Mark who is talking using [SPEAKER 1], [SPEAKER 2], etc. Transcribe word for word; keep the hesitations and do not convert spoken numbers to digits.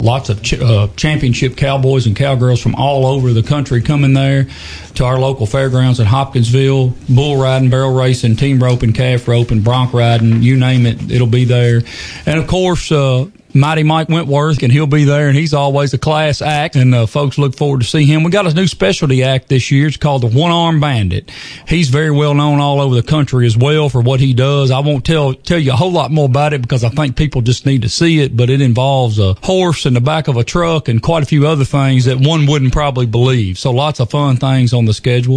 [SPEAKER 1] Lots of ch- uh, championship cowboys and cowgirls from all over the country coming there to our local fairgrounds in Hopkinsville. Bull riding, barrel racing, team roping, calf roping, bronc riding, you name it, it'll be there. And, of course, uh, Mighty Mike Wentworth, and he'll be there, and he's always a class act, and uh, folks look forward to see him. We got a new specialty act this year. It's called the One Arm Bandit. He's very well known all over the country as well for what he does. I won't tell tell you a whole lot more about it because I think people just need to see it, but it involves a horse in the back of a truck and quite a few other things that one wouldn't probably believe. So lots of fun things on the schedule.